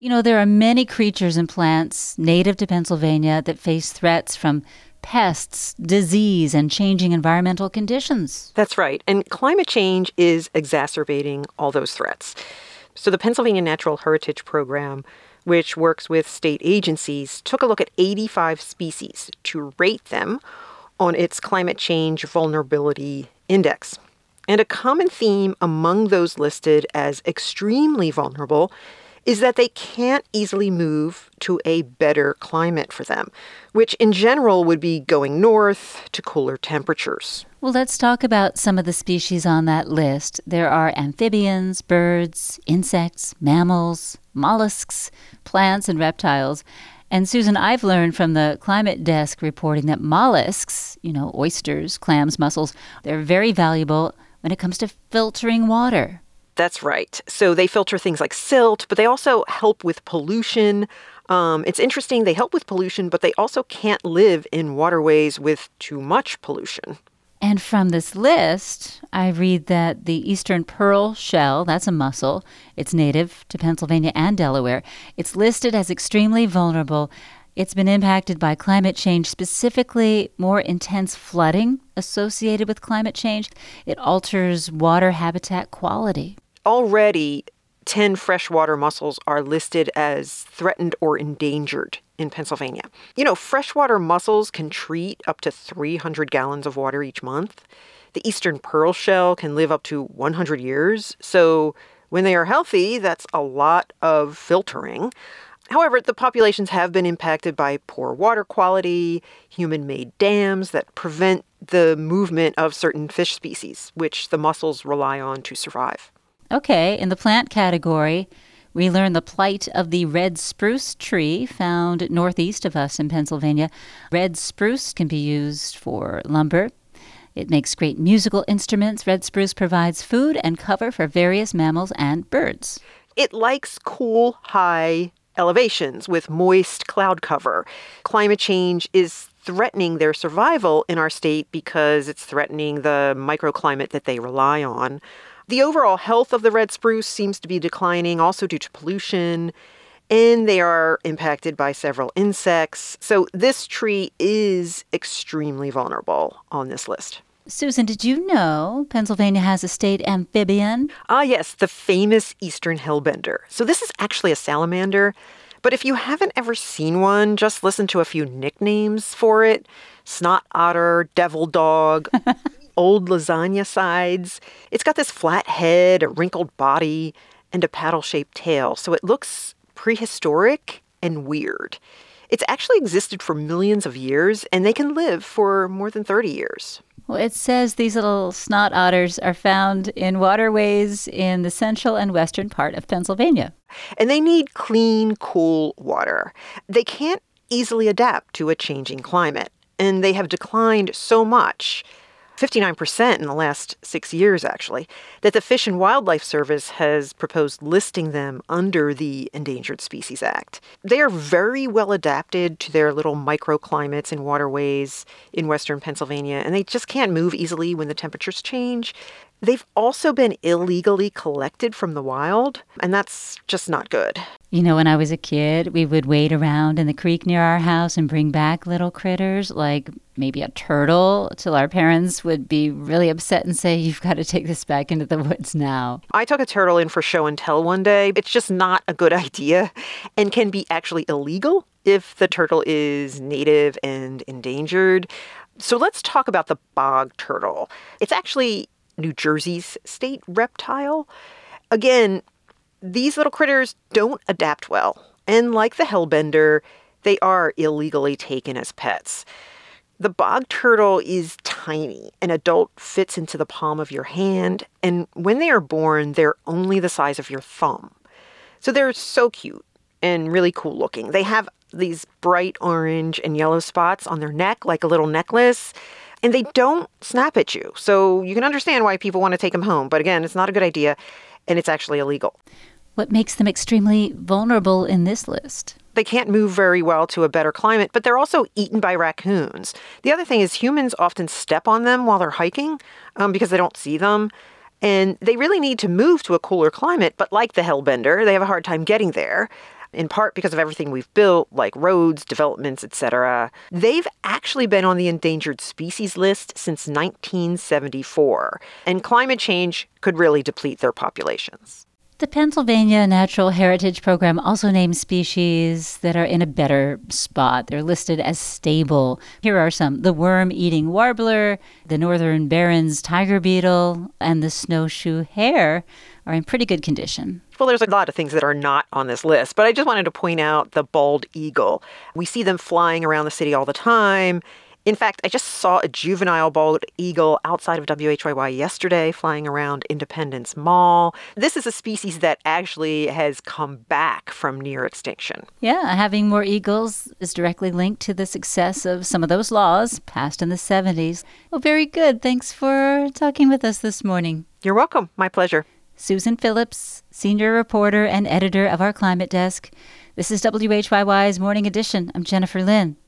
There are many creatures and plants native to Pennsylvania that face threats from pests, disease, and changing environmental conditions. That's right. And climate change is exacerbating all those threats. So the Pennsylvania Natural Heritage Program, which works with state agencies, took a look at 85 species to rate them on its climate change vulnerability index. And a common theme among those listed as extremely vulnerable is that they can't easily move to a better climate for them, which in general would be going north to cooler temperatures. Well, let's talk about some of the species on that list. There are amphibians, birds, insects, mammals, mollusks, plants, and reptiles. And Susan, I've learned from the Climate Desk reporting that mollusks, oysters, clams, mussels, they're very valuable when it comes to filtering water. That's right. So they filter things like silt, but they also help with pollution. It's interesting, they help with pollution, but they also can't live in waterways with too much pollution. And from this list, I read that the eastern pearl shell, that's a mussel, it's native to Pennsylvania and Delaware. It's listed as extremely vulnerable. It's been impacted by climate change, specifically more intense flooding associated with climate change. It alters water habitat quality. Already, 10 freshwater mussels are listed as threatened or endangered in Pennsylvania. Freshwater mussels can treat up to 300 gallons of water each month. The eastern pearl shell can live up to 100 years. So when they are healthy, that's a lot of filtering. However, the populations have been impacted by poor water quality, human-made dams that prevent the movement of certain fish species, which the mussels rely on to survive. Okay, in the plant category, we learn the plight of the red spruce tree found northeast of us in Pennsylvania. Red spruce can be used for lumber. It makes great musical instruments. Red spruce provides food and cover for various mammals and birds. It likes cool, high elevations with moist cloud cover. Climate change is threatening their survival in our state because it's threatening the microclimate that they rely on. The overall health of the red spruce seems to be declining, also due to pollution, and they are impacted by several insects. So this tree is extremely vulnerable on this list. Susan, did you know Pennsylvania has a state amphibian? Yes, the famous eastern hellbender. So this is actually a salamander, but if you haven't ever seen one, just listen to a few nicknames for it. Snot otter, devil dog, old lasagna sides. It's got this flat head, a wrinkled body, and a paddle-shaped tail, so it looks prehistoric and weird. It's actually existed for millions of years, and they can live for more than 30 years. Well, it says these little snot otters are found in waterways in the central and western part of Pennsylvania. And they need clean, cool water. They can't easily adapt to a changing climate, and they have declined so much, 59% in the last 6 years, actually, that the Fish and Wildlife Service has proposed listing them under the Endangered Species Act. They are very well adapted to their little microclimates and waterways in western Pennsylvania, and they just can't move easily when the temperatures change. They've also been illegally collected from the wild, and that's just not good. When I was a kid, we would wade around in the creek near our house and bring back little critters, like maybe a turtle, till our parents would be really upset and say, "You've got to take this back into the woods now." I took a turtle in for show and tell one day. It's just not a good idea and can be actually illegal if the turtle is native and endangered. So let's talk about the bog turtle. It's actually New Jersey's state reptile. Again, these little critters don't adapt well. And like the hellbender, they are illegally taken as pets. The bog turtle is tiny. An adult fits into the palm of your hand. And when they are born, they're only the size of your thumb. So they're so cute and really cool looking. They have these bright orange and yellow spots on their neck, like a little necklace. And they don't snap at you. So you can understand why people want to take them home. But again, it's not a good idea, and it's actually illegal. What makes them extremely vulnerable in this list? They can't move very well to a better climate, but they're also eaten by raccoons. The other thing is humans often step on them while they're hiking because they don't see them. And they really need to move to a cooler climate, but like the hellbender, they have a hard time getting there. in part because of everything we've built, like roads, developments, etc. They've actually been on the endangered species list since 1974, and climate change could really deplete their populations. The Pennsylvania Natural Heritage Program also names species that are in a better spot. They're listed as stable. Here are some: the worm-eating warbler, the northern Barron's tiger beetle, and the snowshoe hare are in pretty good condition. Well, there's a lot of things that are not on this list, but I just wanted to point out the bald eagle. We see them flying around the city all the time. In fact, I just saw a juvenile bald eagle outside of WHYY yesterday flying around Independence Mall. This is a species that actually has come back from near extinction. Yeah, having more eagles is directly linked to the success of some of those laws passed in the 70s. Well, very good. Thanks for talking with us this morning. You're welcome. My pleasure. Susan Phillips, senior reporter and editor of our Climate Desk. This is WHYY's Morning Edition. I'm Jennifer Lynn.